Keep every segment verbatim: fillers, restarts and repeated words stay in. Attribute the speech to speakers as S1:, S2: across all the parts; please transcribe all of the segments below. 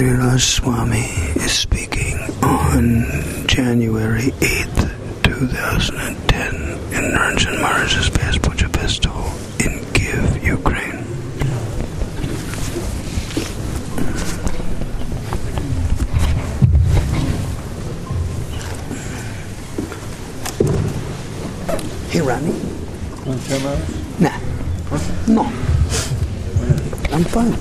S1: Srila Swami is speaking on January eighth, twenty ten in Naranjan Maharaj's Vyas Puja Festival in Kiev, Ukraine. Hey, Rani. Nah. No. I'm fine.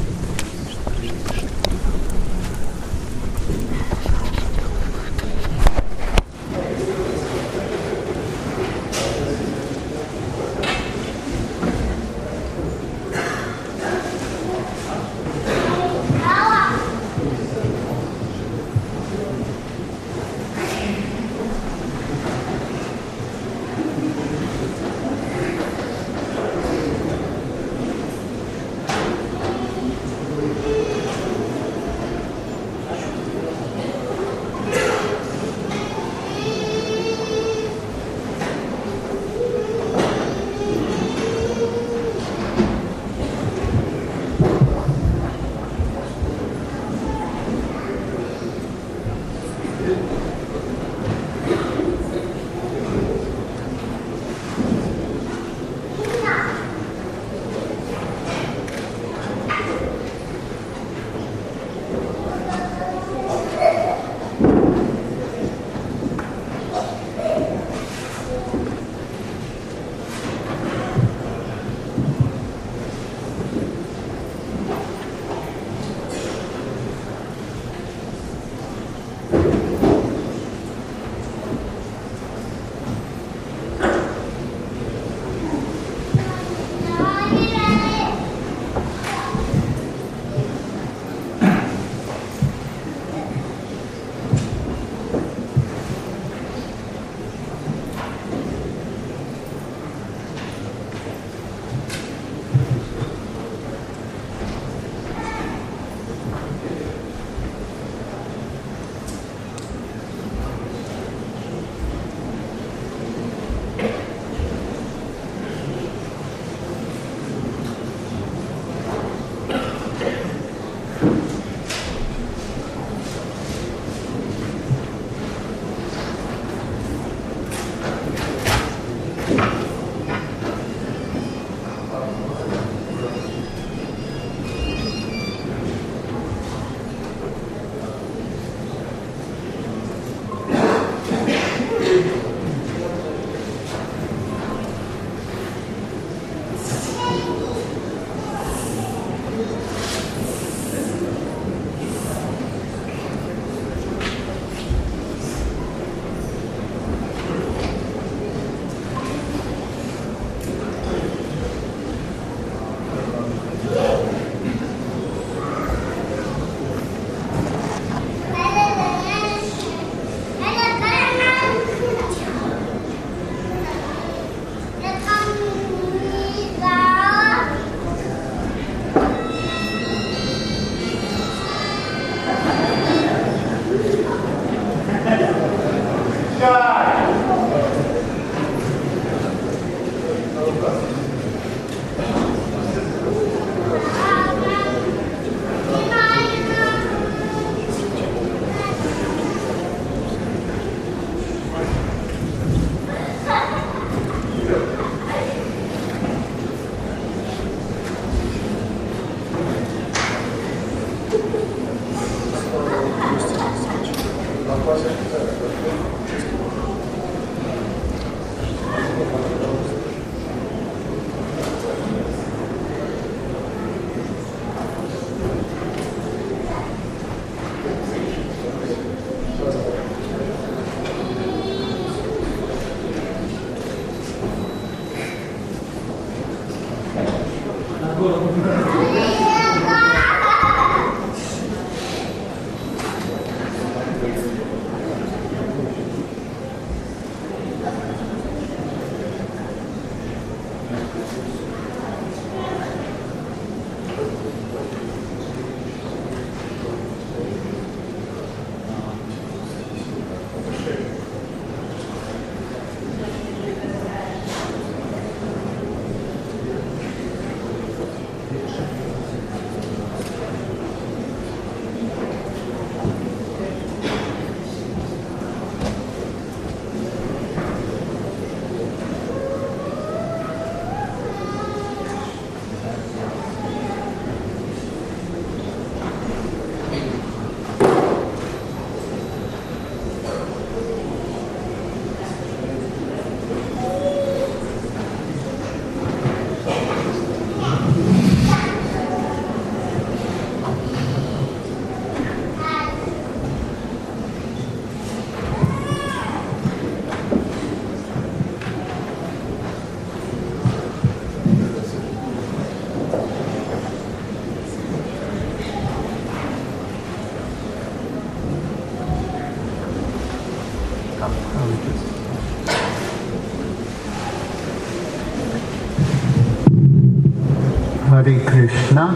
S2: Hare Krishna.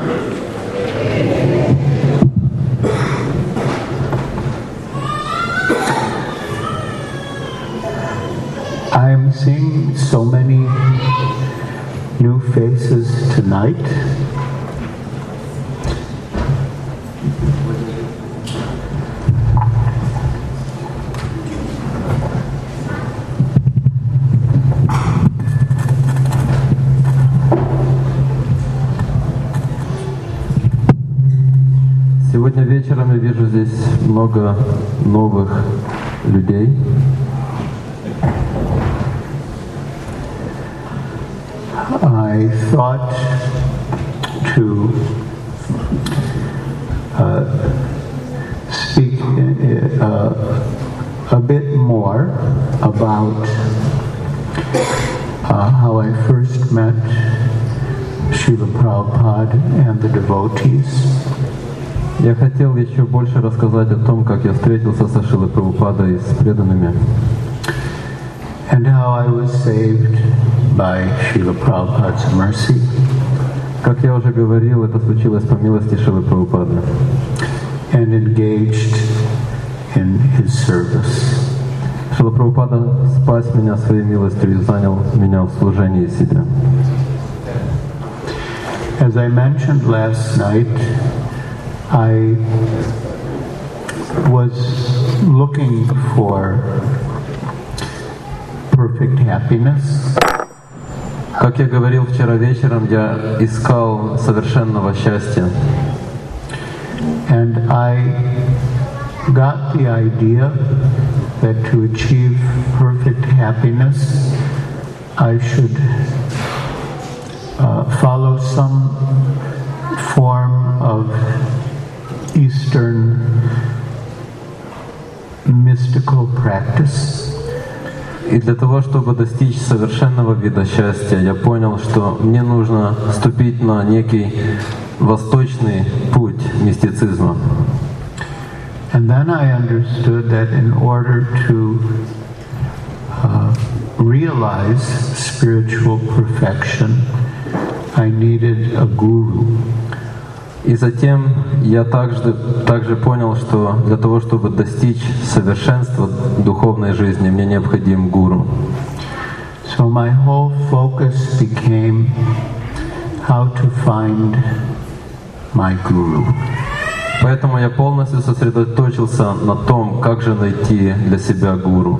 S2: I'm seeing so many new faces tonight.
S3: Сегодня вечером я вижу здесь много новых людей.
S2: I thought to uh, speak uh, a bit more about uh, how I first met Srila Prabhupada and the devotees.
S3: Я хотел еще больше рассказать о том, как я встретился со Шрилой Прабхупадой и с преданными.
S2: And how I was saved by Srila Prabhupada's mercy.
S3: Как я уже говорил, это случилось по милости Шрилы Прабхупады.
S2: And engaged in his service.
S3: Шрила Прабхупада спас меня своей милостью и занял меня в служении себе.
S2: As I mentioned last night, I was looking for perfect happiness.
S3: Как я говорил вчера вечером, я искал совершенного счастья.
S2: And I got the idea that to achieve perfect happiness, I should uh, follow some form of Eastern mystical practice.
S3: И для того, чтобы достичь совершенного вида счастья, я понял, что мне нужно ступить на некий восточный путь мистицизма.
S2: And then I understood that in order to uh, realize spiritual perfection, I needed a guru.
S3: И затем я также, также понял, что для того, чтобы достичь совершенства духовной жизни, мне необходим гуру.
S2: So my whole focus became how to find my guru.
S3: Поэтому я полностью сосредоточился на том, как же найти для себя гуру.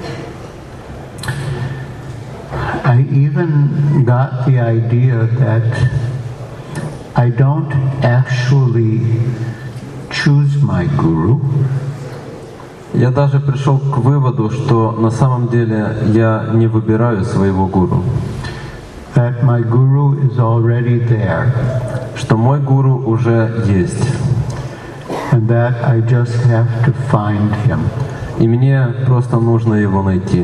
S2: I even got the idea that I don't actually choose my guru.
S3: Я даже пришел к выводу, что на самом деле я не выбираю своего гуру.
S2: That my guru is already there.
S3: Что мой гуру уже есть.
S2: And that I just have to find him.
S3: И мне просто нужно его найти.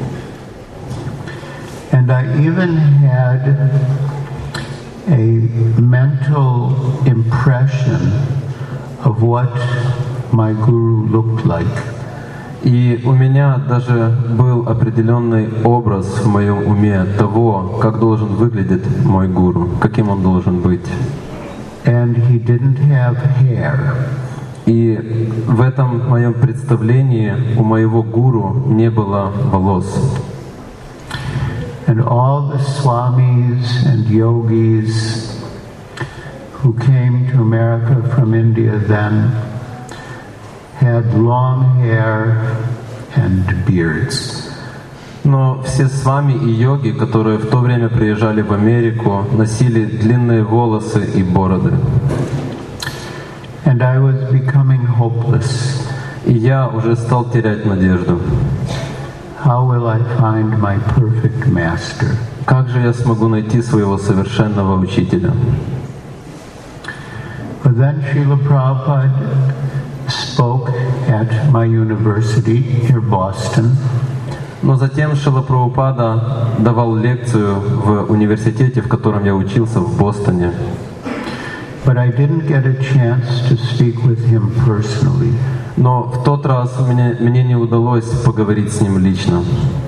S2: And I even had a mental impression of what my guru looked like.
S3: И у меня даже был определенный образ в моем уме того, как должен выглядеть мой гуру, каким он должен быть.
S2: And he didn't have hair.
S3: И в этом моем представлении у моего гуру не было волос.
S2: And all the swamis and yogis who came to America from India then had long hair and beards.
S3: Но все свами и йоги, которые в то время приезжали в Америку, носили длинные волосы и бороды.
S2: And I was becoming hopeless.
S3: И я уже стал терять надежду.
S2: How will I find my perfect master?
S3: Как же я смогу найти своего совершенного учителя?
S2: But then Srila Prabhupada spoke at my university near Boston.
S3: Но затем Шрила Прабхупада давал лекцию в университете, в котором я учился, в Бостоне.
S2: But I didn't get a chance to speak with him personally.
S3: Но в тот раз мне, мне не удалось поговорить с ним лично.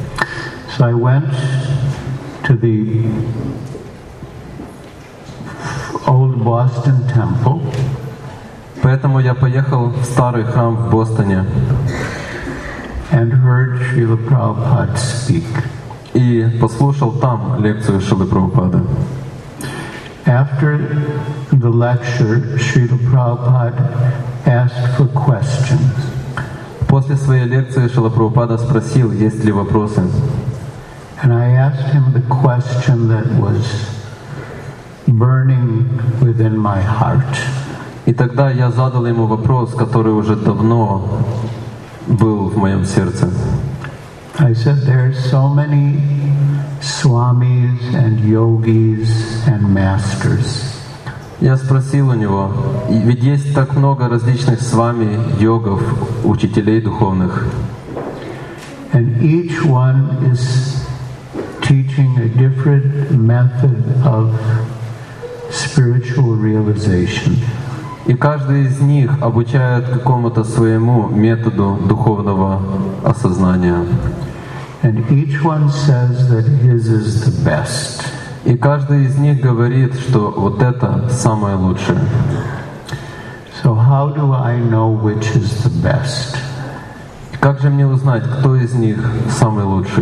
S2: So I went to the Old Boston Temple.
S3: Поэтому я поехал в старый храм в Бостоне
S2: And heard Srila Prabhupada speak.
S3: и послушал там лекцию Шрилы Прабхупады.
S2: After the lecture, Srila Prabhupada asked for questions.
S3: После своей лекции Шрила Прабхупада спросил, есть ли вопросы.
S2: And I asked him the question that was burning within my heart.
S3: И тогда я задал ему вопрос, который уже давно был в моем сердце.
S2: I said, there are so many swamis and yogis and masters.
S3: Я спросил у него, «И ведь есть так много различных с вами йогов, учителей духовных,
S2: And each one is teaching a different method of spiritual realization.
S3: и каждый из них обучает какому-то своему методу духовного осознания.
S2: And each one says that his is the best.
S3: И каждый из них говорит, что вот это самое лучшее.
S2: So how do I know which is the best?
S3: Как же мне узнать, кто из них самый лучший?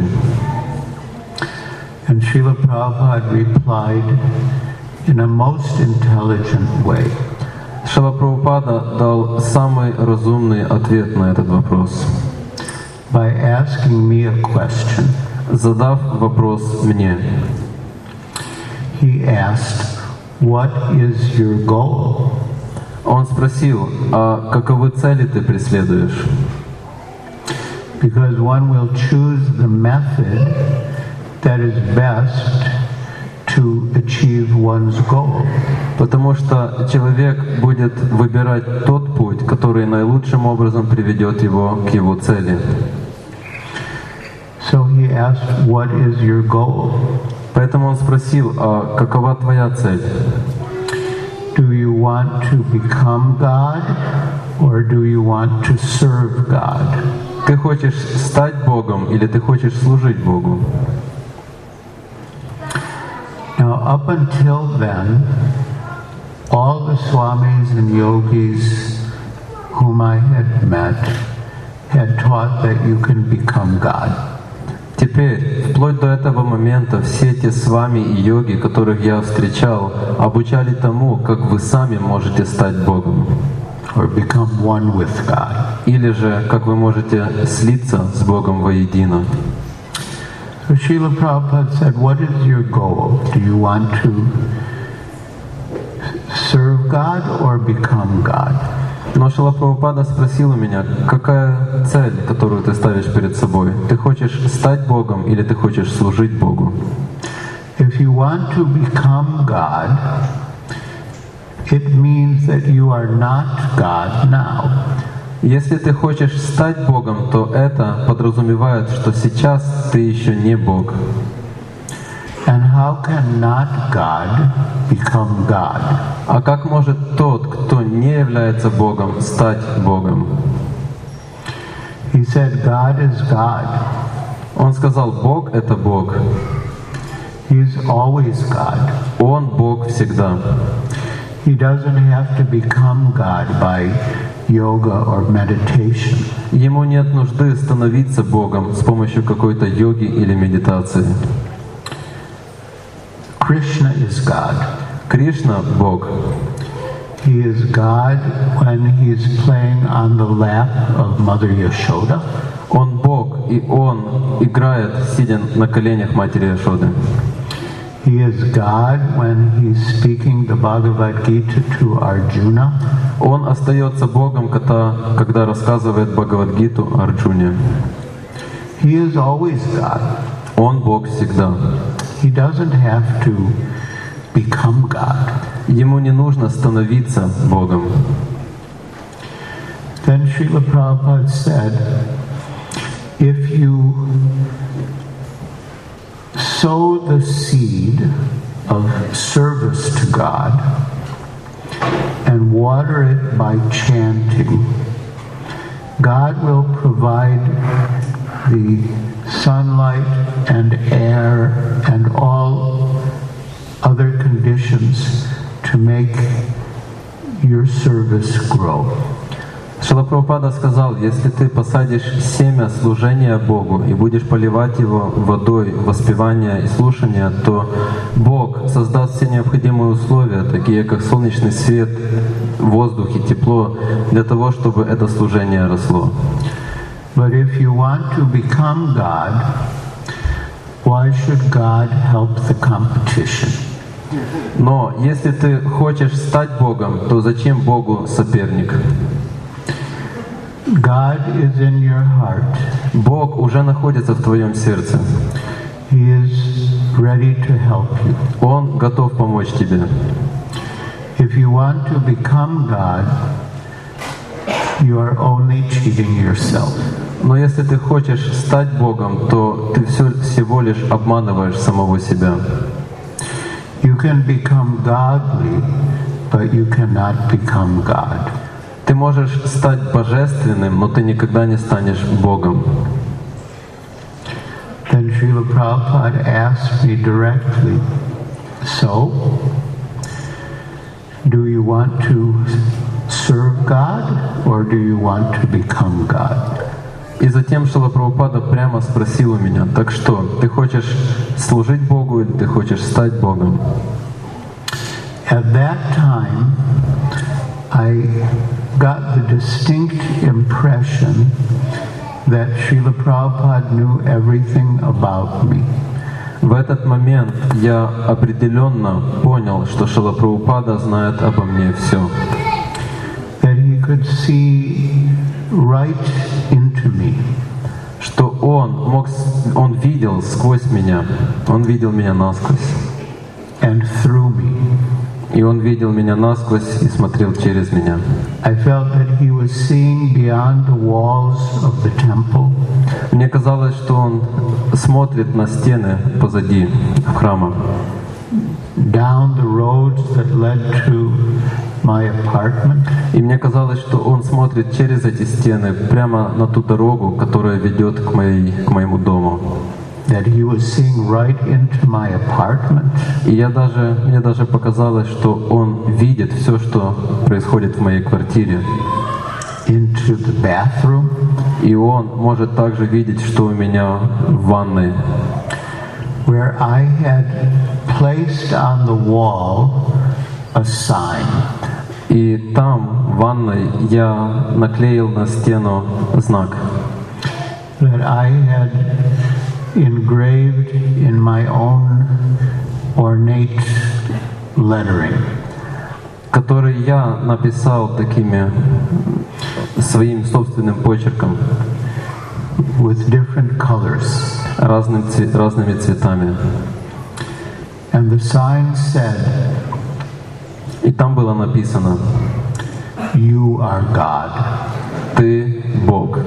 S2: And Srila Prabhupada replied in a most intelligent way.
S3: Шрила Прабхупада дал самый разумный ответ на этот вопрос,
S2: By asking me a question.
S3: задав вопрос мне.
S2: He asked, what is your goal?
S3: Он спросил, а каковы цели ты преследуешь?
S2: Because one will choose the method that is best to achieve one's goal.
S3: Потому что человек будет выбирать тот путь, который наилучшим образом приведет его к его цели.
S2: So he asked, what is your goal?
S3: Поэтому он спросил, а какова твоя цель?
S2: Do you want to become God or do you want to serve God?
S3: Ты хочешь стать Богом или ты хочешь служить Богу?
S2: Now, up until then, all the swamis and yogis whom I had met had taught that you can become God.
S3: Теперь, вплоть до этого момента, все те свами и йоги, которых я встречал, обучали тому, как вы сами можете стать Богом.
S2: Or become one with God.
S3: Или же, как вы можете слиться с Богом воедино.
S2: So Srila Prabhupada said, what is your goal? Do you want to serve God or become God?
S3: Но Шрила Прабхупада спросил у меня, какая цель, которую ты ставишь перед собой? Ты хочешь стать Богом или ты хочешь служить Богу?
S2: If you want to become God, it means that you are not God now.
S3: Если ты хочешь стать Богом, то это подразумевает, что сейчас ты еще не Бог.
S2: And how can not God become God?
S3: А как может тот, кто не является Богом, стать Богом?
S2: He said, God is God.
S3: Он сказал, Бог — это Бог.
S2: He is always God.
S3: Он Бог всегда.
S2: He doesn't have to become God by yoga or meditation.
S3: Ему нет нужды становиться Богом с помощью какой-то йоги или медитации.
S2: Krishna is God.
S3: Кришна — Бог.
S2: He is God when he is playing on the lap of Mother Yashoda.
S3: Он Бог, и Он играет, сидя на коленях матери Яшоды.
S2: He is God when he's speaking the Bhagavad Gita to Arjuna.
S3: Он остается Богом, когда, когда рассказывает Бхагавад-гиту Арджуне.
S2: He is always God.
S3: Он Бог всегда.
S2: He doesn't have to become God.
S3: Ему не нужно становиться Богом.
S2: Then Srila Prabhupada said, if you sow the seed of service to God and water it by chanting, God will provide the sunlight and air and all other conditions to to make your service grow.
S3: Шрила Прабхупада сказал, если ты посадишь семя служения Богу и будешь поливать его водой воспевания и слушания, то Бог создаст все необходимые условия, такие как солнечный свет, воздух и тепло, для того, чтобы это служение росло.
S2: But if you want to become God, why should God help the competition?
S3: Но если ты хочешь стать Богом, то зачем Богу соперник?
S2: God is in your heart.
S3: Бог уже находится в твоем сердце.
S2: He is ready to help you.
S3: Он готов помочь тебе.
S2: If you want to become God, you are only cheating yourself.
S3: Но если ты хочешь стать Богом, то ты все, всего лишь обманываешь самого себя.
S2: You can become godly, but you cannot become God.
S3: Ты можешь стать божественным, но ты никогда не станешь Богом.
S2: Then Srila Prabhupada asked me directly, so, do you want to serve God or do you want to become God?
S3: И затем Шрила Прабхупада прямо спросил у меня, так что, ты хочешь служить Богу или ты хочешь стать Богом?
S2: At that time, I got the distinct impression that Srila Prabhupada knew everything about me.
S3: В этот момент я определенно понял, что Шрила Прабхупада знает обо мне все.
S2: That he could see right into me.
S3: Что он мог, он видел сквозь меня, он видел меня насквозь.
S2: And through me.
S3: И он видел меня насквозь и смотрел через меня.
S2: I felt that he was seeing beyond the walls of the temple.
S3: Мне казалось, что он смотрит на стены позади храма.
S2: Down the roads that led to my apartment.
S3: И мне казалось, что он смотрит через эти стены прямо на ту дорогу, которая ведет к моей, к моему дому.
S2: That he was seeing right into my apartment.
S3: И я даже, мне даже показалось, что он видит все, что происходит в моей квартире.
S2: Into the bathroom.
S3: И он может также видеть, что у меня в ванной.
S2: Where I had placed on the wall a sign.
S3: И там, в ванной, я наклеил на стену знак.
S2: That I had engraved in my own ornate lettering.
S3: Который я написал такими своим собственным почерком.
S2: With different colors.
S3: Разным, разными цветами.
S2: And the sign said,
S3: и там было написано:
S2: You are God.
S3: Ты Бог.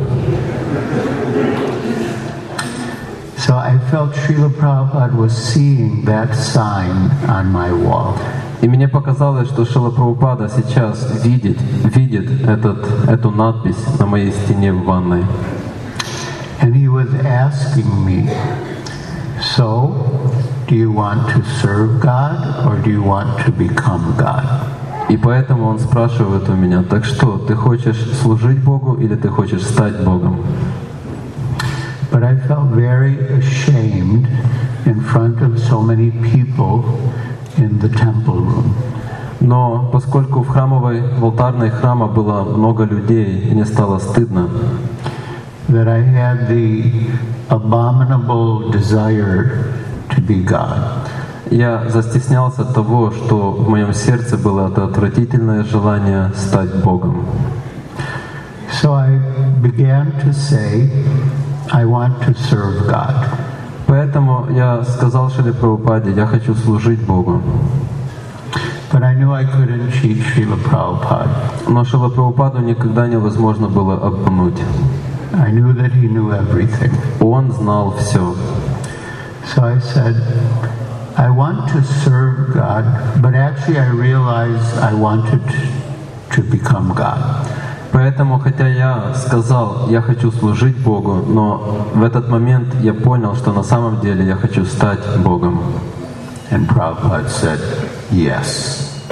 S2: So I felt Srila Prabhupada was seeing that sign on my wall.
S3: И мне показалось, что Шрила Прабхупада сейчас видит, видит этот, эту надпись на моей стене в ванной.
S2: And he was asking me, so, do you want to serve God or do you want to become God?
S3: И поэтому он спрашивает у меня, так что, ты хочешь служить Богу или ты хочешь стать Богом?
S2: But I felt very ashamed in front of so many people in the temple room.
S3: Но поскольку в храмовой, в алтарной храма было много людей, мне стало стыдно.
S2: That I had the abominable desire to be God.
S3: Я застеснялся того, что в моем сердце было это отвратительное желание стать Богом.
S2: So I began to say, I want to serve God.
S3: Поэтому я сказал Шриле Прабхупаде, я хочу служить Богу.
S2: But I knew I couldn't cheat Srila Prabhupada.
S3: Но Шрила Прабхупаду никогда невозможно было обмануть.
S2: I knew that he knew everything.
S3: Он знал все.
S2: So I said, I want to serve God, but actually I realized I wanted to become God.
S3: Поэтому, хотя я сказал, я хочу служить Богу, но в этот момент я понял, что на самом деле я хочу стать Богом.
S2: And Prabhupada said, yes.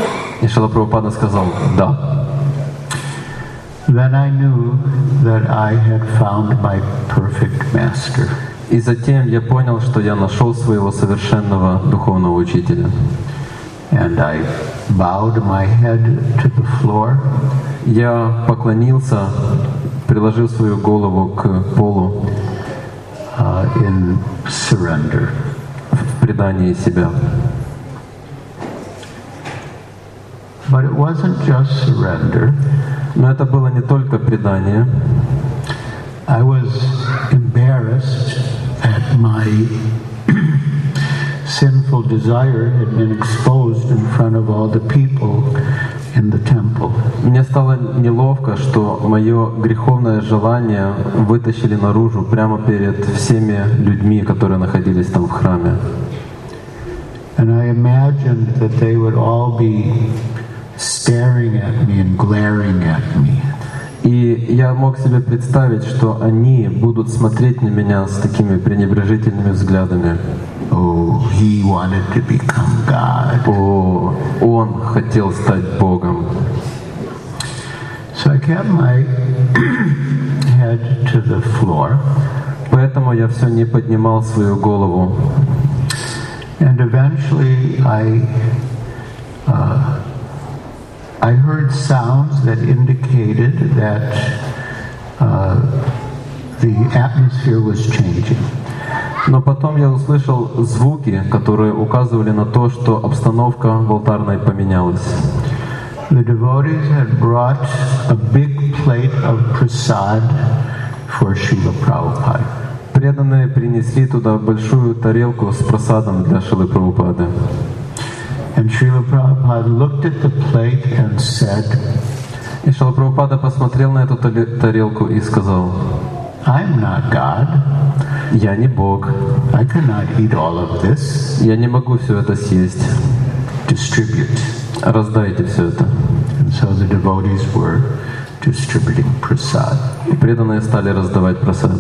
S3: И Шрила Прабхупада сказал «да».
S2: Then I knew that I had found my perfect master.
S3: И затем я понял, что я нашел своего совершенного духовного учителя.
S2: And I bowed my head to the floor.
S3: Я поклонился, приложил свою голову к полу
S2: uh, in surrender.
S3: В предании себя.
S2: But it wasn't just surrender.
S3: Но это было не только предание.
S2: I was embarrassed that my sinful desire had been exposed in front of all the people in the temple.
S3: Мне стало неловко, что мое греховное желание вытащили наружу прямо перед всеми людьми, которые находились там в храме.
S2: And I imagined that they would all be staring at me and glaring at me.
S3: И я мог себе представить, что они будут смотреть на меня с такими пренебрежительными взглядами.
S2: Oh, he wanted to become God.
S3: О, он хотел стать Богом.
S2: So I kept my head to the floor.
S3: Поэтому я все не поднимал свою голову.
S2: And eventually I uh, I heard sounds that indicated that uh, the atmosphere was changing.
S3: Но потом я услышал звуки, которые указывали на то, что обстановка в алтарной поменялась.
S2: The devotees had brought a big plate of prasad for Srila Prabhupada.
S3: Преданные принесли туда большую тарелку с прасадом для Шрилы Прабхупады.
S2: And Srila Prabhupada looked at the plate and said,
S3: И Шрила Прабхупада посмотрел на эту тарелку и сказал:
S2: I'm not God.
S3: Я не Бог.
S2: I cannot eat all of this.
S3: Я не могу все это съесть.
S2: Distribute.
S3: Раздайте все это.
S2: And so the devotees were distributing prasad.
S3: И преданные стали раздавать прасад.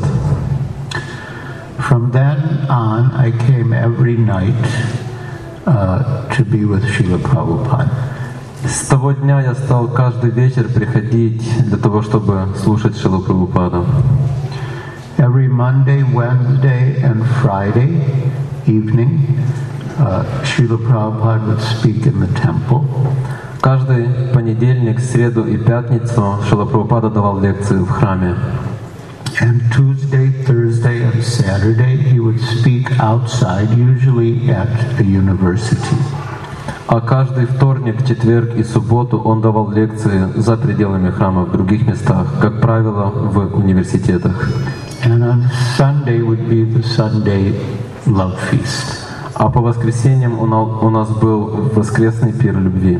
S2: From then on, I came every night uh, to be with Srila Prabhupada.
S3: С того дня я стал каждый вечер приходить для того, чтобы слушать Шрилу Прабхупаду.
S2: Every Monday, Wednesday, and Friday evening, uh, Srila Prabhupada would speak in the temple.
S3: Каждый понедельник, среду и пятницу Шрила Прабхупада давал лекции в храме.
S2: And Tuesday, Thursday, and Saturday, he would speak outside, usually at a university.
S3: А каждый вторник, четверг и субботу он давал лекции за пределами храма в других местах, как правило, в университетах.
S2: And on Sunday would be the Sunday love feast.
S3: А по воскресеньям у нас был воскресный пир любви.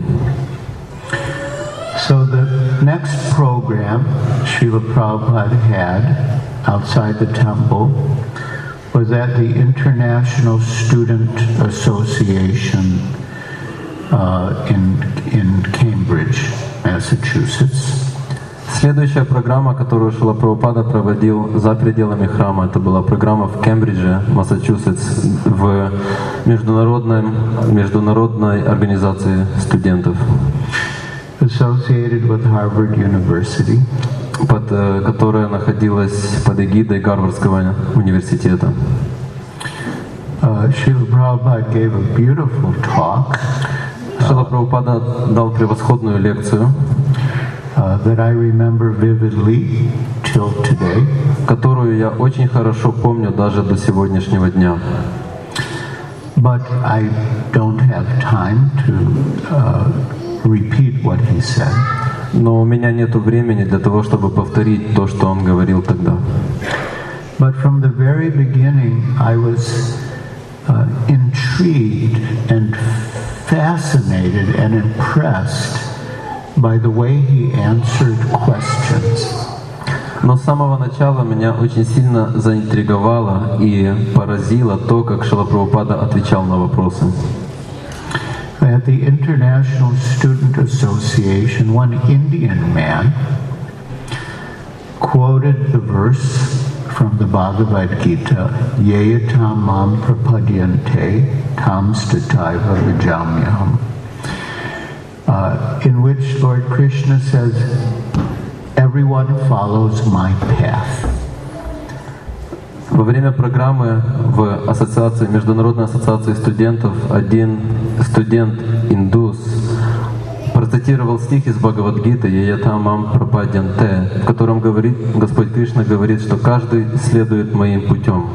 S2: So the next program Srila Prabhupada had outside the temple was at the International Student Association uh, in, in Cambridge, Massachusetts.
S3: Следующая программа, которую Шрила Прабхупада проводил за пределами храма, это была программа в Кембридже, Массачусетс, в международной, международной организации студентов,
S2: associated with Harvard University,
S3: под, которая находилась под эгидой Гарвардского университета.
S2: Uh, Srila Prabhupada gave a beautiful talk.
S3: Шрила Прабхупада дал превосходную лекцию,
S2: Uh, that I remember vividly till today.
S3: Которую я очень хорошо помню даже до сегодняшнего дня.
S2: But I don't have time to uh, repeat what he said.
S3: Но у меня нету времени для того, чтобы повторить то, что он говорил тогда.
S2: But from the very beginning, I was uh, intrigued and fascinated and impressed by the way he answered questions.
S3: Но с самого начала меня очень сильно заинтриговало и поразило то, как Шрила Прабхупада отвечал на вопросы.
S2: At the International Student Association, one Indian man quoted the verse from the Bhagavad Gita, Yeyatam mam prapadyante tam stataiva vijamyam. uh, in which Lord Krishna says, everyone follows my path.
S3: Во время программы в ассоциации, Международной ассоциации студентов один студент-индус процитировал стих из Бхагавад-гиты «Яятамам прападьянте», в котором говорит, Господь Кришна говорит, что каждый следует моим путем.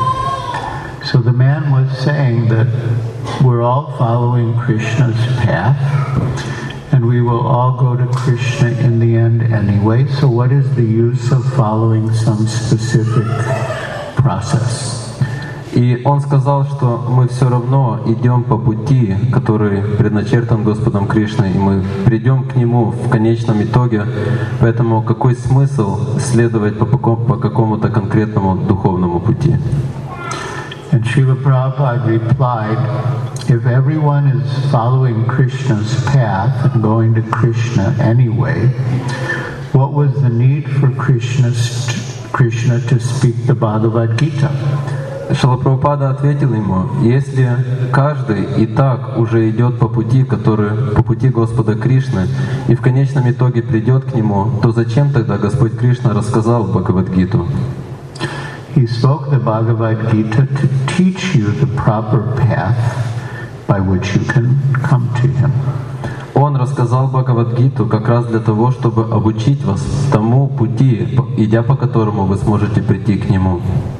S2: So the man was saying that we're all following Krishna's path, and we will all go to Krishna in the end anyway. So what is the use of following some specific process?
S3: И он сказал, что мы все равно идем по пути, который предначертан Господом Кришной, и мы придем к Нему в конечном итоге. Поэтому какой смысл следовать по, по какому-то конкретному духовному пути?
S2: And Srila Prabhupada replied, if everyone is following Krishna's path and going to Krishna anyway, what was the need for Krishna's, Krishna to speak the Bhagavad Gita?
S3: Шрила Прабхупада ответил ему, если каждый и так уже идет по пути, который по пути Господа Кришны, и в конечном итоге придет к Нему, то зачем тогда Господь Кришна рассказал Бхагавад-гиту?
S2: He spoke the Bhagavad Gita to teach you the proper path by which you can come to Him.
S3: Он рассказал Бхагавад-гиту как раз для того, чтобы обучить вас тому пути, идя по которому вы сможете прийти к Нему.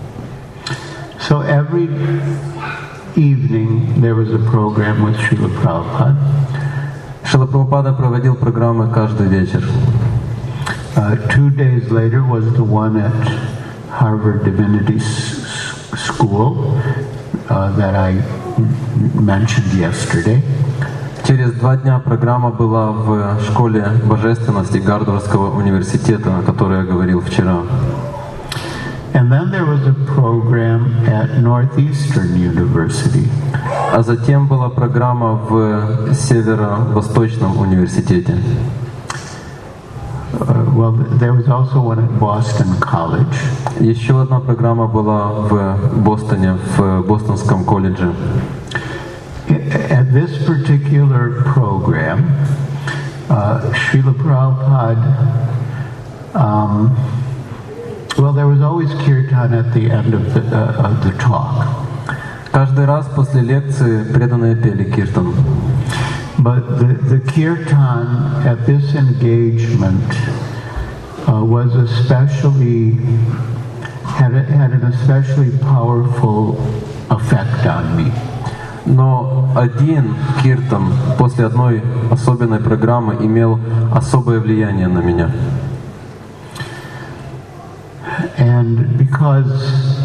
S2: So every evening there was a program with Srila Prabhupada.
S3: Шрила Прабхупада проводил программы каждый вечер.
S2: Uh, two days later was the one at Harvard Divinity S- School uh, that I mentioned yesterday.
S3: Через два дня программа была в школе божественности Гардвардского университета, о которой я говорил вчера.
S2: And then there was a program at Northeastern University.
S3: А затем была программа в Северо-Восточном университете.
S2: Uh, well, there was also one at Boston College.
S3: Еще одна программа была в Бостоне, в Бостонском колледже.
S2: At this particular program, uh, Srila Prabhupada, um, well, there was always kirtan at the end of the, uh, of the talk.
S3: Каждый раз после лекции преданные пели киртан.
S2: But the, the kirtan at this engagement uh, was especially, had, a, had an especially powerful effect on me.
S3: Но один киртан после одной особенной программы имел особое влияние на меня.
S2: And because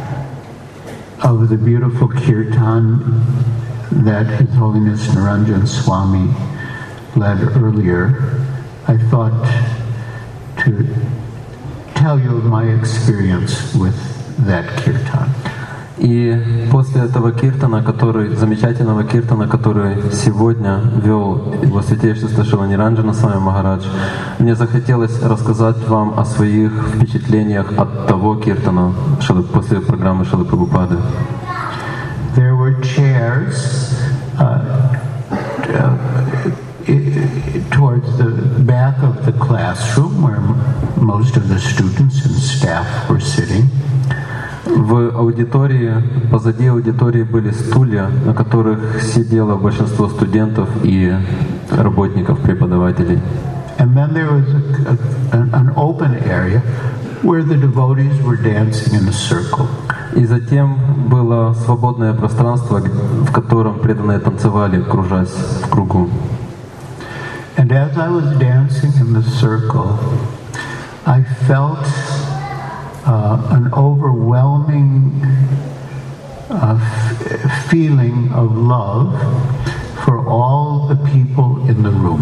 S2: of the beautiful kirtan that His Holiness Niranjan Swami led earlier, I thought to tell you my experience with that kirtan.
S3: И после этого киртана, который, замечательного киртана, который сегодня вел его святейшество Шрила Ниранджана Свами Махарадж, мне захотелось рассказать вам о своих впечатлениях от того киртана после программы Шрилы Прабхупады.
S2: There were chairs uh, uh, towards the back of the classroom where most of the students and staff were sitting.
S3: В аудитории, позади аудитории были стулья, на которых сидело большинство студентов и работников, преподавателей.
S2: And then there was a, a, an open area where the devotees were dancing in a circle.
S3: И затем было свободное пространство, в котором преданные танцевали, кружась в кругу.
S2: And as I was dancing in the circle, I felt uh, an overwhelming uh, f- feeling of love for all the people in the room.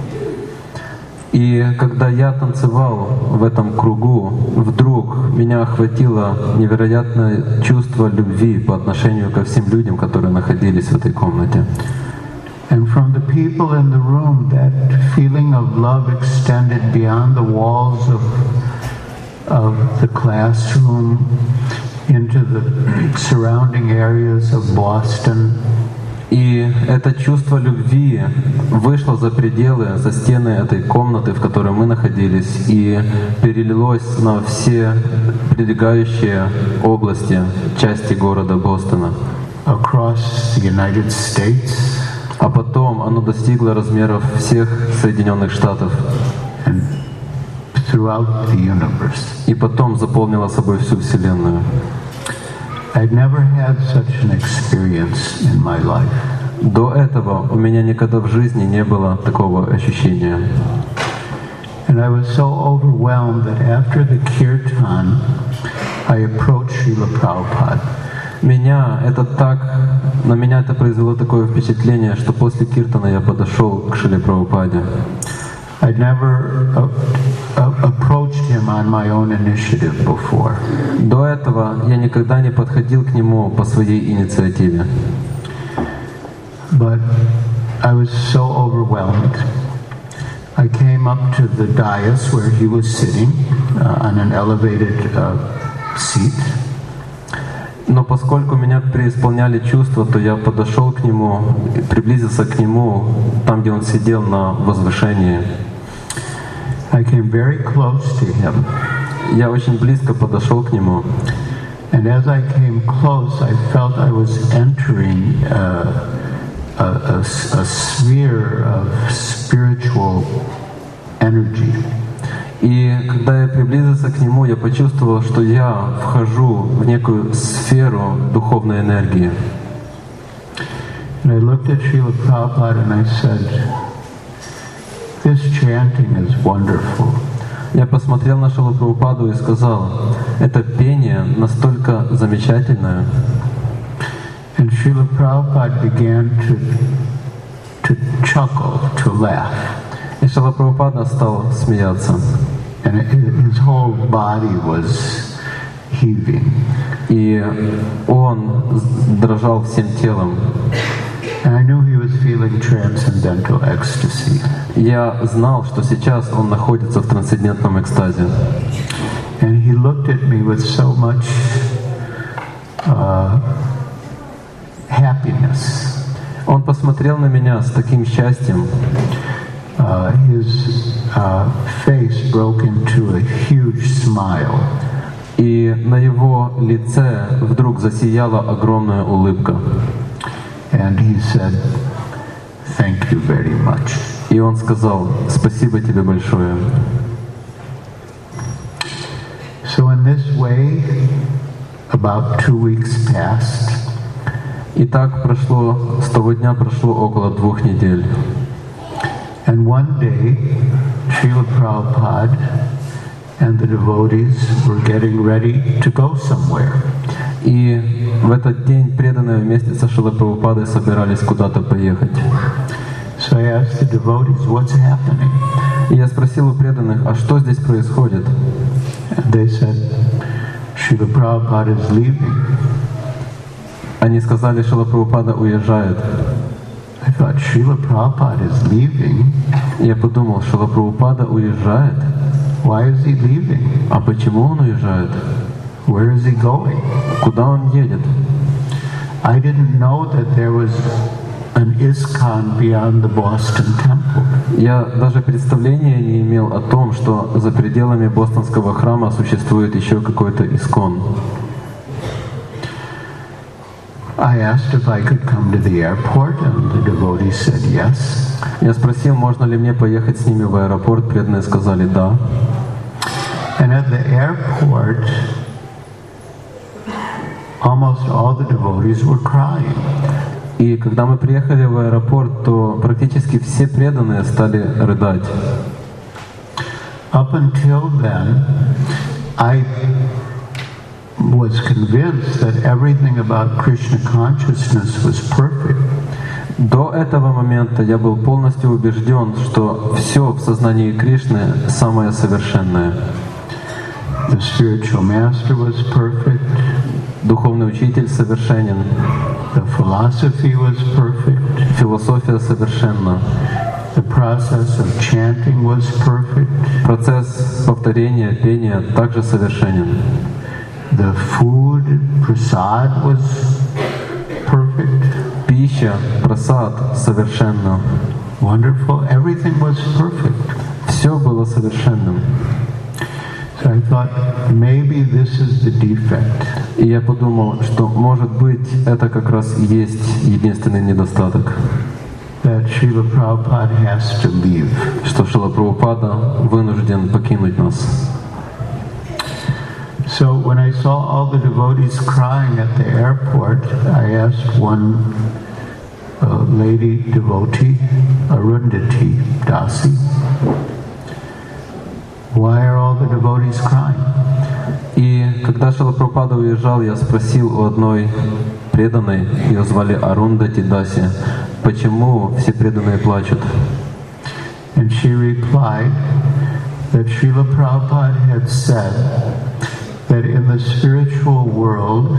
S3: И когда я танцевал в этом кругу, вдруг меня охватило невероятное чувство любви по отношению ко всем людям, которые находились в этой комнате.
S2: And from the people in the room, that feeling of love extended beyond the walls of, of the classroom into the surrounding areas of Boston.
S3: И это чувство любви вышло за пределы, за стены этой комнаты, в которой мы находились, и перелилось на все прилегающие области, части города Бостона.
S2: Across the United States,
S3: а потом оно достигло размеров всех Соединенных Штатов.
S2: And throughout the universe.
S3: И потом заполнило собой всю Вселенную.
S2: I'd never had such an experience in my life.
S3: До этого у меня никогда в жизни не было такого ощущения.
S2: And I was so overwhelmed that after the kirtan, I approached Srila Prabhupada.
S3: Меня это так, на меня это произвело такое впечатление, что после киртана я подошел к Шриле Прабхупаде.
S2: I'd never uh, uh, approached him on my own initiative before.
S3: До этого я никогда не подходил к нему по своей инициативе.
S2: But I was so overwhelmed. I came up to the dais where he was sitting uh, on an elevated uh, seat.
S3: Но поскольку меня преисполняли чувства, то я подошел к нему, приблизился к нему, там, где он сидел на возвышении.
S2: I came very close to him.
S3: Я очень близко подошел к нему.
S2: And as I came close, I felt I was entering uh, a, a, a sphere of spiritual energy.
S3: И когда я приблизился к нему, я почувствовал, что я вхожу в некую сферу духовной энергии.
S2: And I looked at Srila Prabhupada and I said, "This chanting is wonderful."
S3: Я посмотрел на Шрилу Прабхупаду и сказал, это пение настолько замечательное.
S2: And Srila Prabhupada began to to chuckle, to laugh.
S3: И Шрила Прабхупада стал смеяться.
S2: And his whole body was heaving.
S3: И он дрожал всем телом.
S2: And I knew he was feeling transcendental ecstasy.
S3: Я знал, что сейчас он находится в трансцендентном экстазе.
S2: And he looked at me with so much uh, happiness.
S3: Он посмотрел на меня с таким счастьем.
S2: Uh, his uh, face broke into a huge smile.
S3: И на его лице вдруг засияла огромная улыбка.
S2: And he said, "Thank you very much."
S3: И он сказал, спасибо тебе большое.
S2: So in this way, about two weeks passed.
S3: И так прошло, с того дня прошло около двух недель.
S2: And one day, Srila Prabhupada and the devotees were getting ready to go somewhere.
S3: И в этот день преданные вместе со Шрилой Прабхупадой собирались куда-то поехать.
S2: So I asked the devotees, "What's happening?"
S3: И я спросил у преданных, а что здесь происходит?
S2: And they said, "Srila Prabhupada is leaving."
S3: Они сказали, Шрила Прабхупада уезжает.
S2: I thought, Srila Prabhupada is leaving.
S3: И я подумал, Шрила Прабхупада уезжает.
S2: Why is he leaving?
S3: А почему он уезжает?
S2: Where is he going?
S3: Куда он едет?
S2: I didn't know that there was an ISKCON beyond the Boston Temple.
S3: Я даже представления не имел о том, что за пределами Бостонского храма существует еще какой-то искон.
S2: I asked if I could come to the airport, and the devotee said yes.
S3: Я спросил, можно ли мне поехать с ними в аэропорт, преданные сказали да.
S2: And at the airport, almost all the devotees were crying.
S3: И когда мы приехали в аэропорт, то практически все преданные стали рыдать.
S2: Up until then, I was convinced that everything about Krishna consciousness was perfect.
S3: До этого момента я был полностью убежден, что все в сознании Кришны самое совершенное.
S2: The spiritual master was perfect.
S3: Духовный учитель совершенен.
S2: The philosophy was perfect.
S3: Философия совершенна.
S2: The process of chanting was perfect.
S3: Процесс повторения, пения также совершенен.
S2: The food, prasad, was perfect.
S3: пища, прасад совершенно.
S2: Wonderful. Everything was perfect.
S3: Все было совершенным.
S2: So I thought, maybe this is the defect.
S3: И я подумал, что, может быть, это как раз и есть единственный недостаток.
S2: That Srila Prabhupada has to leave.
S3: Что Шрила Прабхупада вынужден покинуть нас.
S2: So when I saw all the devotees crying at the airport, I asked one uh, lady devotee, Arundhati Dasi, why are all the devotees crying?
S3: И когда Шрила Прабхупада уезжал, я спросил у одной преданной, ее звали Арундати Даси, почему все преданные плачут.
S2: And she replied that Srila Prabhupada had said that in the spiritual world,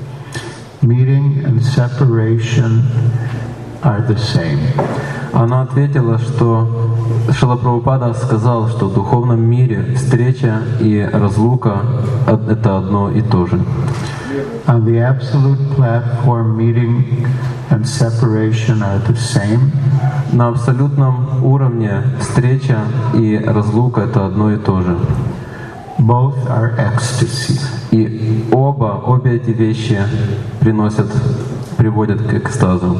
S2: meeting and separation are the same.
S3: Она ответила, что Шрила Прабхупада сказал, что в духовном мире встреча и разлука — это одно и то же.
S2: On the absolute platform, meeting and separation are the same.
S3: На абсолютном уровне встреча и разлука — это одно и то же.
S2: Both are ecstasy.
S3: И оба, обе эти вещи приносят, приводят к экстазу.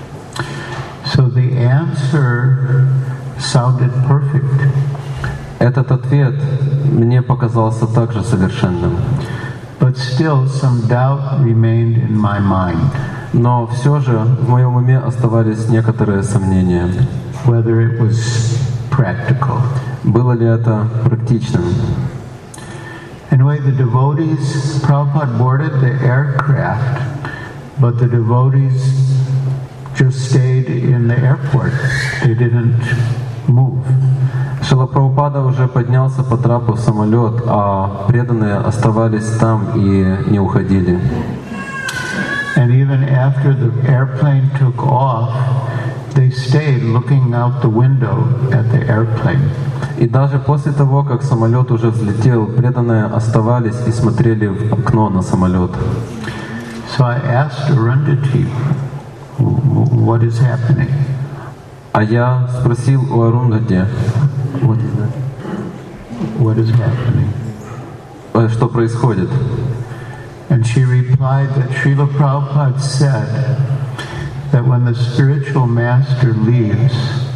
S2: So the answer sounded perfect.
S3: Этот ответ мне показался также совершенным.
S2: But still some doubt remained in my mind.
S3: Но все же в моем уме оставались некоторые сомнения.
S2: Whether it was practical.
S3: Было ли это практичным?
S2: Anyway, the devotees, Prabhupada boarded the aircraft, but the devotees just stayed in the airport. They didn't move.
S3: Шрила Прабхупада уже поднялся по трапу в самолет, а преданные оставались там и не уходили.
S2: And even after the airplane took off, they stayed looking out the window at the airplane.
S3: И даже после того, как самолет уже взлетел, преданные оставались и смотрели в окно на самолет.
S2: So I asked Arundhati, what is happening?
S3: А я спросил у Арундати, what is that?
S2: What is happening?
S3: Что происходит?
S2: And she replied that Srila Prabhupada said that when the spiritual master leaves,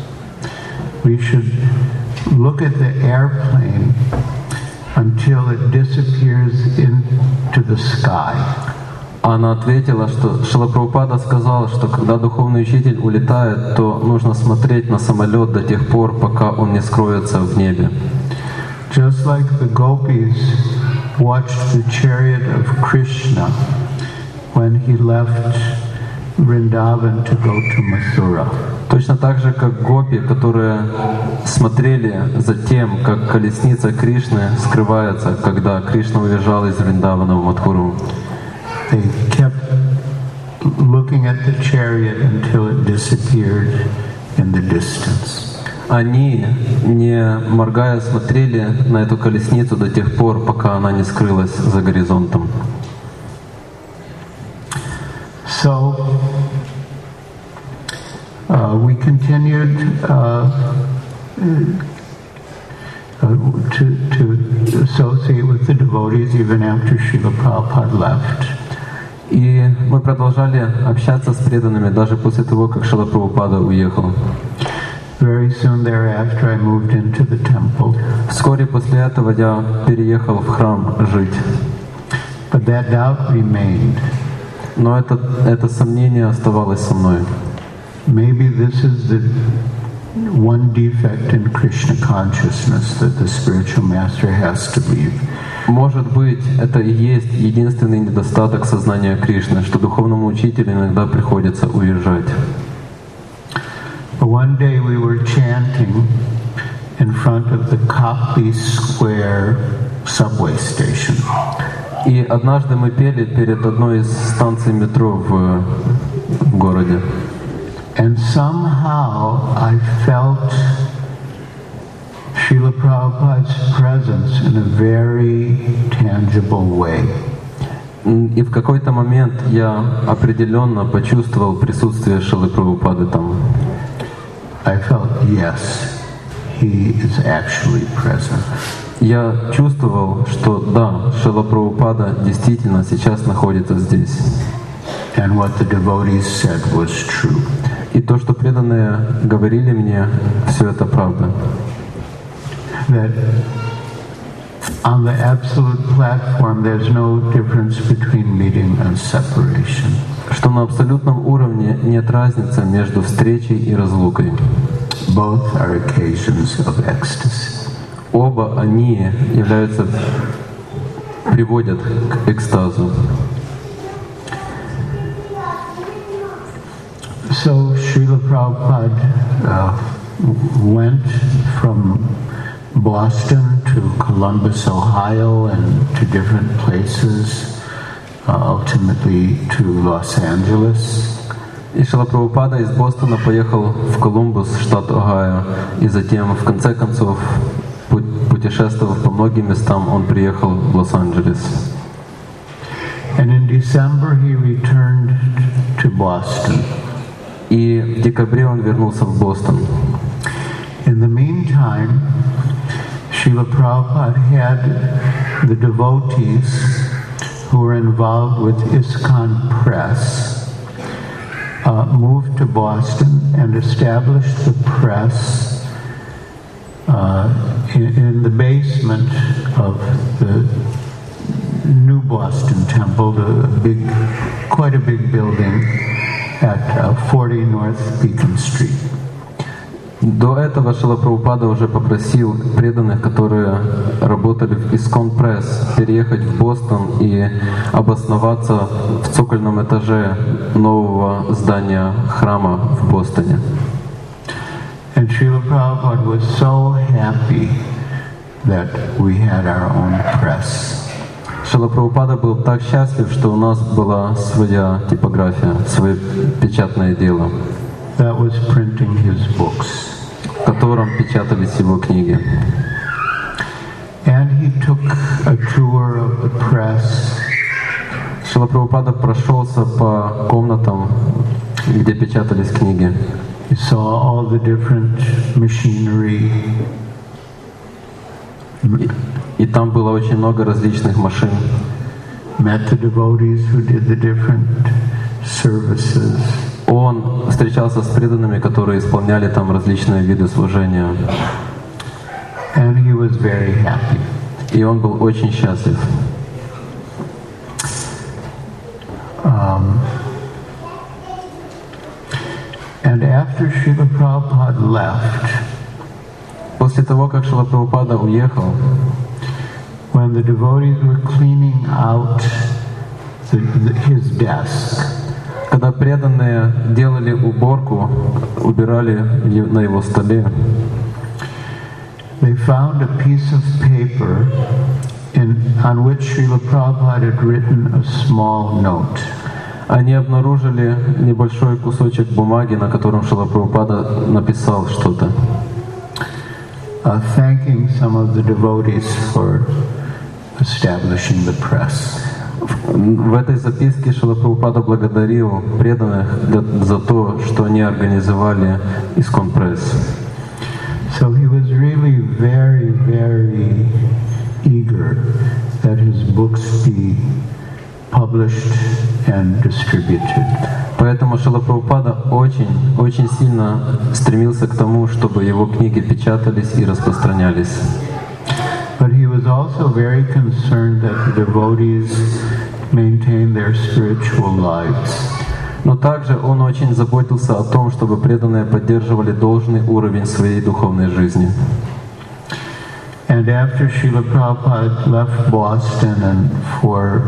S2: we should look at the airplane until it disappears into the sky.
S3: Она ответила, что Шрила Прабхупада сказал, что когда духовный учитель улетает, то нужно смотреть на самолет до тех пор, пока он не скроется в небе.
S2: Just like the gopis watched the chariot of Krishna when he left Vrindavan to go to Mathura.
S3: Точно так же, как гопи, которые смотрели за тем, как колесница Кришны скрывается, когда Кришна уезжал из Вриндавана в Мадхуру.
S2: They kept looking at the chariot until it disappeared in the distance.
S3: Они, не моргая, смотрели на эту колесницу до тех пор, пока она не скрылась за горизонтом.
S2: So uh, we continued uh, uh, to, to associate with the devotees even after Srila Prabhupada left.
S3: И мы продолжали общаться с преданными даже после того, как Шрила Прабхупада уехал.
S2: Very soon thereafter, I moved into the temple.
S3: Вскоре после этого я переехал в храм жить.
S2: But that doubt remained.
S3: Но это, это сомнение оставалось со мной.
S2: Maybe this is the one defect in Krishna consciousness that the spiritual master has to leave.
S3: Может быть, это и есть единственный недостаток сознания Кришны, что духовному учителю иногда приходится уезжать.
S2: One day we were chanting in front of the Kapli Square subway station.
S3: И однажды мы пели перед одной из станций метро в, в городе.
S2: And somehow I felt Srila Prabhupada's presence in a very tangible way.
S3: И в какой-то момент я определенно почувствовал присутствие Шрилы Прабхупады там.
S2: I felt, yes, he is actually present.
S3: Я чувствовал, что да, Шрила Прабхупада действительно сейчас находится здесь.
S2: And what the devotees said was true.
S3: И то, что преданные говорили мне, все это правда.
S2: That on the absolute platform, there's no difference between meeting and separation.
S3: Что на абсолютном уровне нет разницы между встречей и разлукой.
S2: Both are occasions of ecstasy.
S3: Оба они являются, приводят к экстазу.
S2: So Srila Prabhupada uh, went from Boston to Columbus, Ohio, and to different places, uh, ultimately to Los Angeles.
S3: И Шрила Прабхупада из Бостона поехал в Колумбус, штат Огайо, и затем, в конце концов, путешествовав по многим местам, он приехал в Лос-Анджелес.
S2: And in December he returned to Boston.
S3: И в декабре он вернулся в Бостон.
S2: In the meantime, Srila Prabhupada had the devotees who were involved with ISKCON Press uh, moved to Boston and established the press uh, in, in the basement of the New Boston Temple, the big, quite a big building at uh, forty North Beacon Street.
S3: До этого Шрила Прабхупада уже попросил преданных, которые работали в ISKCON Press, переехать в Бостон и обосноваться в цокольном этаже нового здания храма в Бостоне.
S2: And Srila Prabhupada was so happy that we had our own press.
S3: Шрила Прабхупада был так счастлив, что у нас была своя типография, свое печатное дело,
S2: That was printing his books.
S3: в котором печатались его книги.
S2: And he took a tour of the press.
S3: Шрила Прабхупада прошелся по комнатам, где печатались книги.
S2: He saw all the different machinery.
S3: И, и там было очень много различных машин.
S2: Met the devotees who did the different services.
S3: Он встречался с преданными, которые исполняли там различные виды служения.
S2: And he was very happy.
S3: И он был очень счастлив.
S2: Um, and after Srila Prabhupada left,
S3: После того, как Шрила Прабхупада уехал,
S2: when the devotees were cleaning out the, the, his desk,
S3: когда преданные делали уборку, убирали на его столе,
S2: they found a piece of paper in, on which Srila Prabhupada had written a small note.
S3: они обнаружили небольшой кусочек бумаги, на котором Шрила Прабхупада написал что-то,
S2: Uh, thanking some of the devotees for establishing the press.
S3: В этой записке Шрила Прабхупада благодарил преданных за то, что они организовали ISKCON Press.
S2: So he was really very, very eager that his books be published and distributed.
S3: Поэтому Шрила Прабхупада очень, очень сильно стремился к тому, чтобы его книги печатались и распространялись.
S2: But he was also very concerned that the devotees maintain their spiritual lives.
S3: Но также он очень заботился о том, чтобы преданные поддерживали должный уровень своей духовной жизни.
S2: And after Srila Prabhupada left Boston and for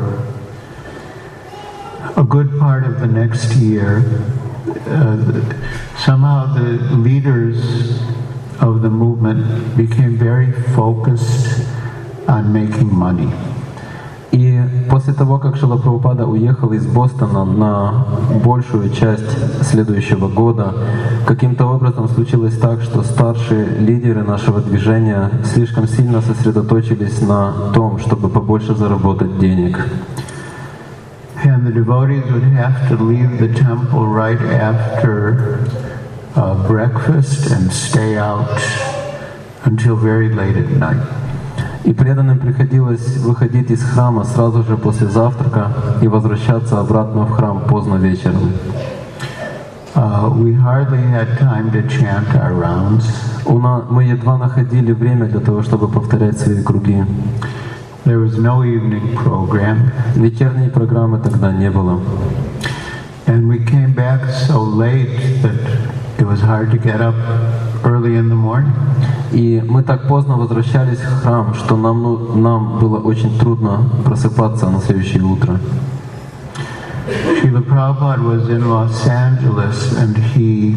S2: a good part of the next year, uh, somehow the leaders of the movement became very focused on making money.
S3: И после того, как Шрила Прабхупада уехал из Бостона на большую часть следующего года, каким-то образом случилось так, что старшие лидеры нашего движения слишком сильно сосредоточились на том, чтобы побольше заработать денег.
S2: And the devotees would have to leave the temple right after uh, breakfast and stay out until very late at night.
S3: И преданным приходилось выходить из храма сразу же после завтрака и возвращаться обратно в храм поздно вечером.
S2: Uh, we hardly had time to chant our rounds.
S3: У нас, мы едва находили время для того, чтобы повторять свои круги.
S2: There was no evening program.
S3: Вечерней программы тогда не было.
S2: And we came back so late that it was hard to get up early in the morning.
S3: И мы так поздно возвращались в храм, что нам, ну, нам было очень трудно просыпаться на следующее утро.
S2: Srila Prabhupada was in Los Angeles and he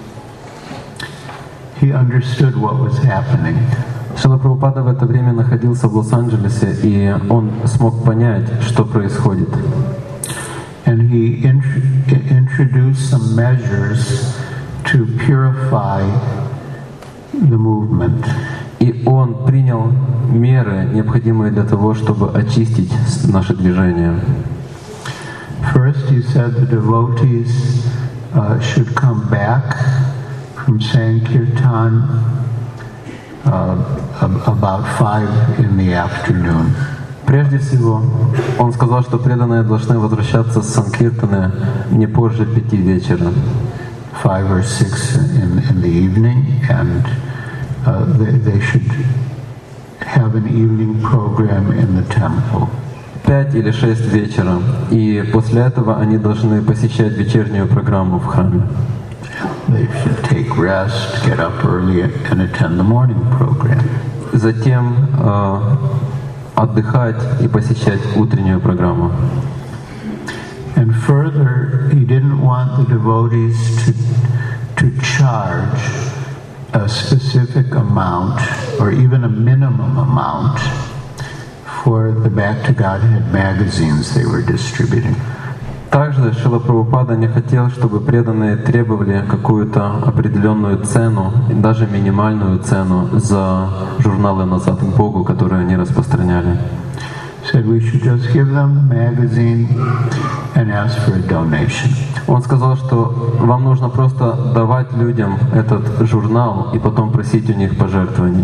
S2: he understood what was happening.
S3: Шрила Прабхупада в это время находился в Лос-Анджелесе, и он смог понять, что происходит.
S2: And he int- introduced some measures to purify the movement.
S3: И он принял меры, необходимые для того, чтобы очистить наше движение.
S2: First, he said the devotees uh, should come back from Sankirtan uh, about five in the afternoon.
S3: Прежде всего, он сказал, что преданные должны возвращаться с Санкиртаны не позже пяти вечера.
S2: Five or six in, in the evening, and uh, they, they should have an evening program in the temple.
S3: Пять или шесть вечера, и после этого они должны посещать вечернюю программу в храме.
S2: They should take rest, get up early, and attend the morning program.
S3: Затем э, отдыхать и посещать утреннюю программу.
S2: And further, he didn't want the devotees to to charge a specific amount or even a minimum amount for the Back to Godhead magazines they were distributing.
S3: Также Шрила Прабхупада не хотел, чтобы преданные требовали какую-то определенную цену, даже минимальную цену за журналы «Назад к Богу», которые они распространяли.
S2: Said we should just give them the magazine and ask for a donation.
S3: Он сказал, что вам нужно просто давать людям этот журнал и потом просить у них пожертвований.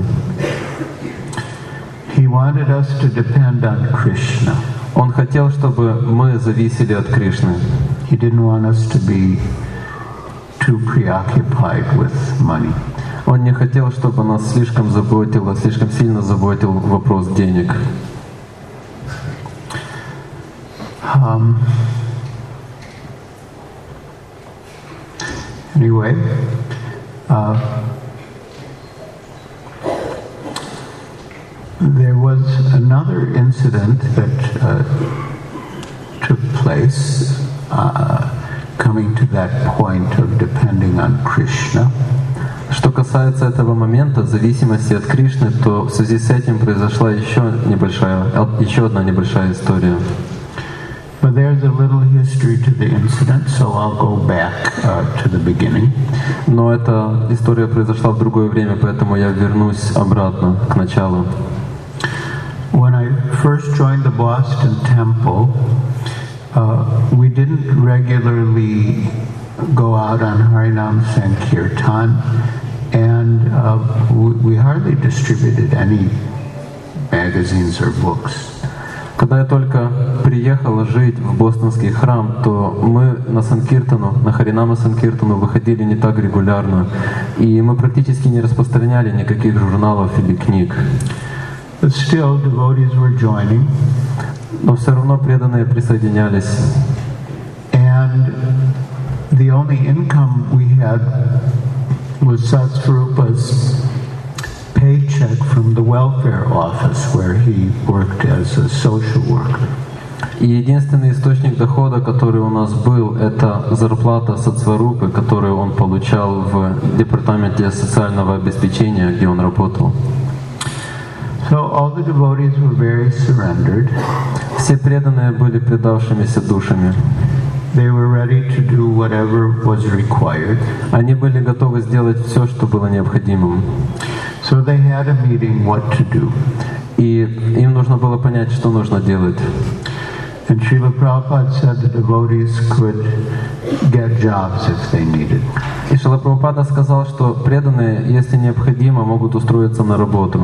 S2: He wanted us to depend on Krishna.
S3: Он хотел, чтобы мы зависели от Кришны.
S2: He didn't want us to be too preoccupied with money.
S3: Он не хотел, чтобы нас слишком заботило, слишком сильно заботил вопрос денег.
S2: Um, anyway, uh, there was another incident that uh, took place uh, coming to that point of depending on Krishna.
S3: Что касается этого момента зависимости от Кришны, то в связи с этим произошла еще небольшая, еще одна небольшая история.
S2: But there's a little history to the incident, so I'll go back uh, to the beginning.
S3: Но эта история произошла в другое время, поэтому я вернусь обратно к началу.
S2: When I first joined the Boston Temple, uh, we didn't regularly go out on Harinam Sankirtan, and uh, we, we hardly distributed any magazines or books.
S3: Когда я только приехал жить в бостонский храм, то мы на Санкиртану, на Харинама Санкиртану выходили не так регулярно, и мы практически не распространяли никаких журналов или книг.
S2: But still, devotees were joining.
S3: Но все равно преданные присоединялись.
S2: And the only income we had was Satsvarupa's paycheck from the welfare office where he worked as a social worker.
S3: И единственный источник дохода, который у нас был, это зарплата Сатсварупы, которую он получал в департаменте социального обеспечения, где он работал.
S2: So all the devotees were very surrendered.
S3: Все преданные были предавшимися душами.
S2: They were ready to do whatever was required.
S3: Они были готовы сделать все, что было необходимым.
S2: So they had a meeting what to do.
S3: И им нужно было понять, что нужно делать.
S2: And Srila Prabhupada said the devotees could get jobs if they needed.
S3: И Шрила Прабхупада сказал, что преданные, если необходимо, могут устроиться на работу.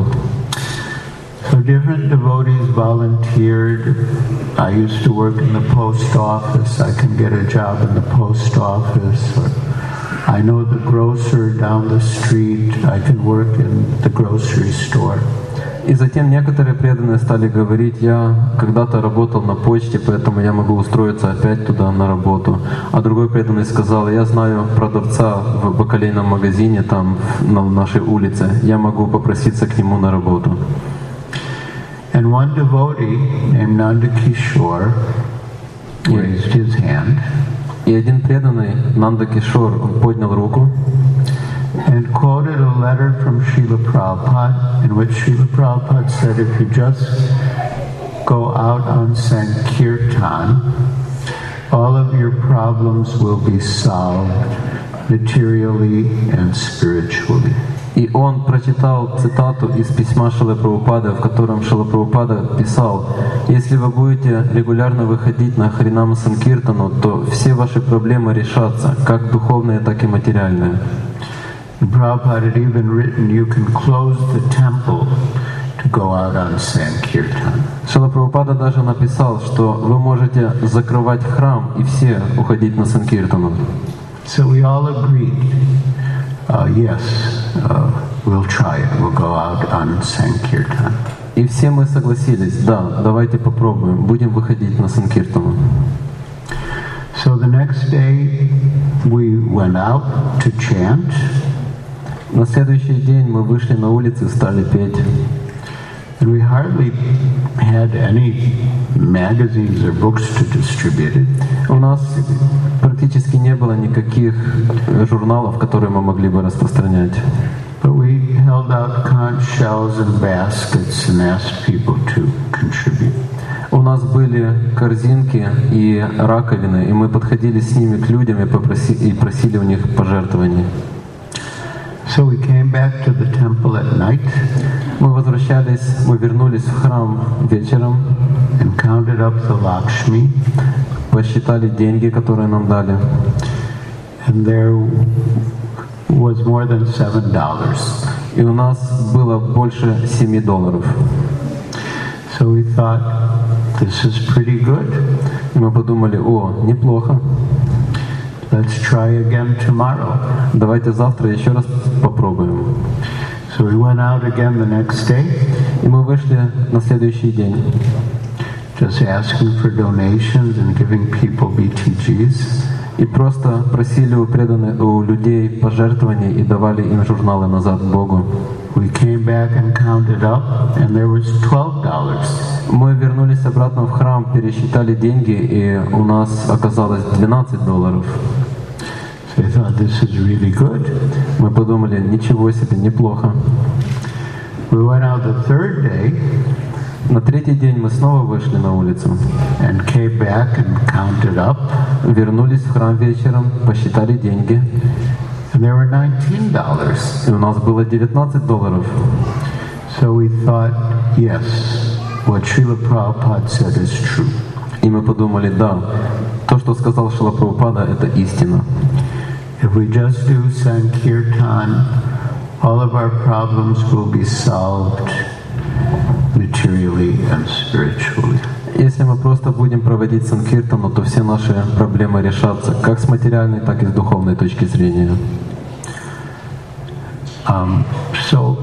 S2: So different devotees volunteered. I used to work in the post office. I can get a job in the post office. Or I know the grocer down the street. I can work in the grocery store.
S3: И затем некоторые преданные стали говорить: я когда-то работал на почте, поэтому я могу устроиться опять туда на работу. А другой преданный сказал: я знаю продавца в бакалейном магазине там на нашей улице, я могу попроситься к нему на работу.
S2: And one devotee named Nanda Kishore raised his hand.
S3: И один преданный, Нанда Кишор, он поднял руку
S2: and quoted a letter from Srila Prabhupada, in which Srila Prabhupada said, if you just go out on Sankirtan, all of your problems will be solved materially and spiritually.
S3: И он прочитал цитату из письма Шрилы Прабхупады, в котором Шрила Прабхупада писал: «Если вы будете регулярно выходить на Харинама Санкиртану, то все ваши проблемы решатся, как духовные, так и материальные».
S2: Prabhupada had even written, you can close the temple to go out on Sankirtan.
S3: Шрила Прабхупада даже написал, что вы можете закрывать храм и все уходить на Санкиртану.
S2: So we all agreed, uh, yes, uh, we'll try it. We'll go out on Sankirtan.
S3: И все мы согласились, да, давайте попробуем, будем выходить на Санкиртану.
S2: So the next day we went out to chant.
S3: На следующий день мы вышли на улицу и стали петь.
S2: And we hardly had any magazines or books to distribute.
S3: У нас практически не было никаких журналов, которые мы могли бы распространять.
S2: But we held out conch shells and baskets and asked people to contribute.
S3: У нас были корзинки и раковины, и мы подходили с ними к людям и, попроси, и просили у них пожертвований.
S2: So we came back to the temple at night.
S3: Мы возвращались, мы вернулись в храм вечером.
S2: And counted up the Lakshmi.
S3: Посчитали деньги, которые нам дали.
S2: And there was more than seven dollars.
S3: И у нас было больше семи долларов.
S2: So we thought, this is pretty good.
S3: И мы подумали: о, неплохо.
S2: Let's try again tomorrow.
S3: Давайте завтра еще раз попробуем.
S2: So we went out again the next day.
S3: И мы вышли на следующий день.
S2: Just asking for donations and giving people B T Gs.
S3: И просто просили у преданных, у людей пожертвований и давали им журналы назад Богу.
S2: We came back and counted up, and there was twelve dollars.
S3: Мы вернулись обратно в храм, пересчитали деньги, и у нас оказалось двенадцать долларов.
S2: So I thought, this is really good.
S3: Мы подумали: ничего себе, неплохо.
S2: We went out the third day.
S3: На третий день мы снова вышли на улицу.
S2: And came back and counted up.
S3: Вернулись в храм вечером, посчитали деньги.
S2: And there were nineteen dollars.
S3: И у нас было девятнадцать долларов.
S2: So we thought, yes, what Srila Prabhupada said is true.
S3: И мы подумали: да, то, что сказал Шрила Прабхупада, это истина.
S2: If we just do Sankirtan, all of our problems will be solved materially and spiritually.
S3: Если мы просто будем проводить Санкиртану, то все наши проблемы решатся, как с материальной, так и с духовной точки зрения.
S2: Um, so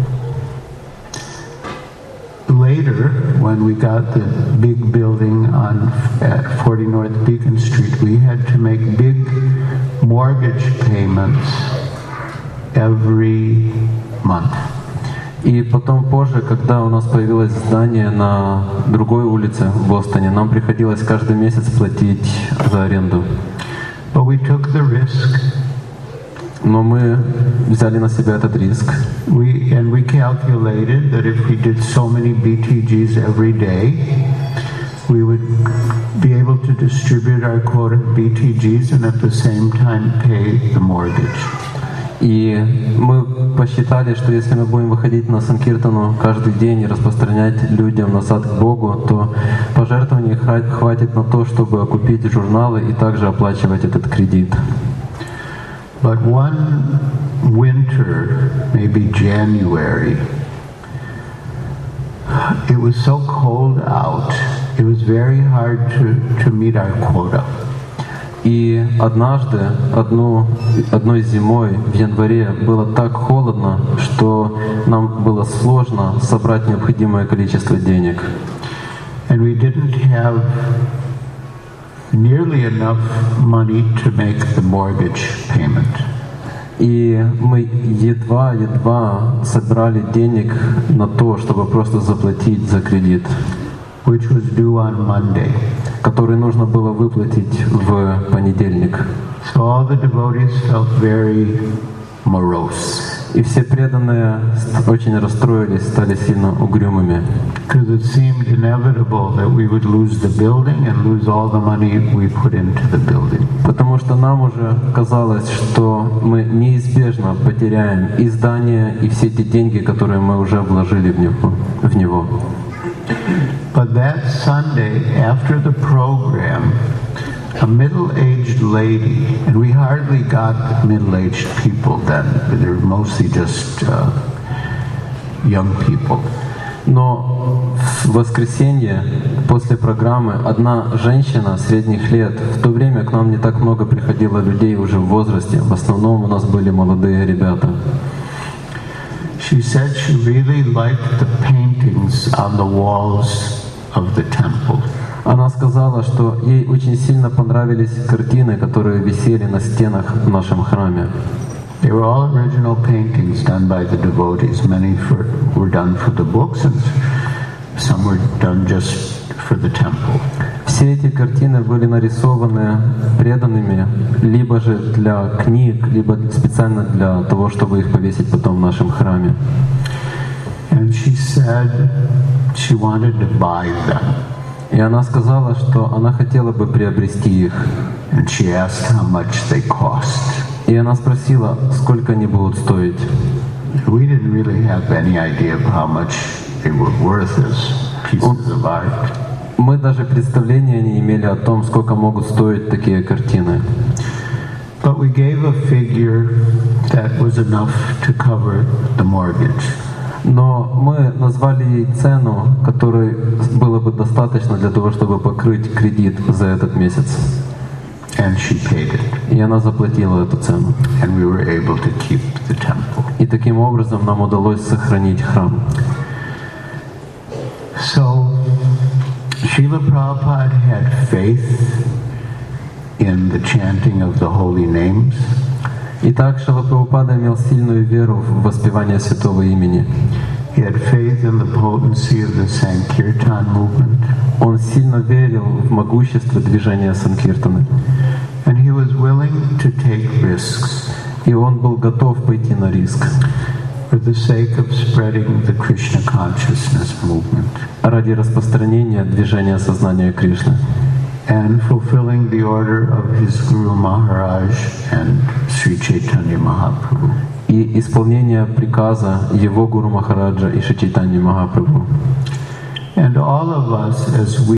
S2: later, when we got the big building on at forty North Beacon Street, we had to make big mortgage payments every month.
S3: И потом позже, когда у нас появилось здание на другой улице в Бостоне, нам приходилось каждый месяц платить за аренду.
S2: But we took the risk.
S3: Но мы взяли на себя этот риск.
S2: We, and we calculated that if we did so many B T Gs every day, we would be able to distribute our quota of B T Gs and at the same time pay the mortgage.
S3: И мы посчитали, что если мы будем выходить на Санкиртану каждый день и распространять людям назад к Богу, то пожертвований хватит на то, чтобы окупить журналы и также оплачивать этот кредит.
S2: But one winter, maybe January, it was so cold out, it was very hard to, to meet our quota.
S3: И однажды, одну, одной зимой в январе было так холодно, что нам было сложно собрать необходимое количество денег.
S2: And we didn't have nearly enough money to make the mortgage payment.
S3: И мы едва-едва собрали денег на то, чтобы просто заплатить за кредит,
S2: which was due on Monday.
S3: который нужно было выплатить в понедельник.
S2: So all the devotees felt very morose.
S3: И все преданные очень расстроились, стали сильно угрюмыми.
S2: Because it seemed inevitable that we would lose the building and lose all the money we put into the building.
S3: Потому что нам уже казалось, что мы неизбежно потеряем и здание, и все те деньги, которые мы уже вложили в него. В него.
S2: But that Sunday, after the program, a middle-aged lady, and we hardly got middle-aged people then, but they were mostly just uh, young people.
S3: Но в воскресенье после программы одна женщина средних лет, в то время к нам не так много приходило людей уже в возрасте, в основном у нас были молодые ребята.
S2: She said she really liked the paintings on the walls of the temple.
S3: Она сказала, что ей очень сильно понравились картины, которые висели на стенах в нашем храме.
S2: They were all original paintings done by the devotees. Many for, were done for the books, and some were done just for the temple.
S3: Все эти картины были нарисованы преданными, либо же для книг, либо специально для того, чтобы их повесить потом в нашем храме.
S2: And she said she wanted to buy them.
S3: И она сказала, что она хотела бы приобрести их.
S2: And she asked how much they cost.
S3: И она спросила, сколько они будут стоить.
S2: We didn't really have any idea of how much they were worth as pieces of art.
S3: Мы даже представления не имели о том, сколько могут стоить такие картины.
S2: But we gave a figure that was enough to cover the mortgage.
S3: Но мы назвали ей цену, которой было бы достаточно для того, чтобы покрыть кредит за этот месяц.
S2: And she paid it.
S3: И она заплатила эту цену.
S2: And we were able to keep the temple.
S3: И таким образом нам удалось сохранить храм.
S2: So, Srila Prabhupada had faith in the chanting of the holy names.
S3: Итак, Шрила Прабхупада имел сильную веру в воспевание святого имени.
S2: He had faith in the potency of the Sankirtan movement.
S3: Он сильно верил в могущество движения Санкиртаны.
S2: And he was willing to take risks.
S3: И он был готов пойти на риск.
S2: For the sake of spreading the Krishna consciousness movement.
S3: Ради распространения движения сознания Кришны.
S2: And fulfilling the order of his Guru Maharaj and Sri Chaitanya Mahaprabhu.
S3: И исполнение приказа его Гуру Махараджа и Шри Чайтаньи Махапрабху.
S2: And all of us, as we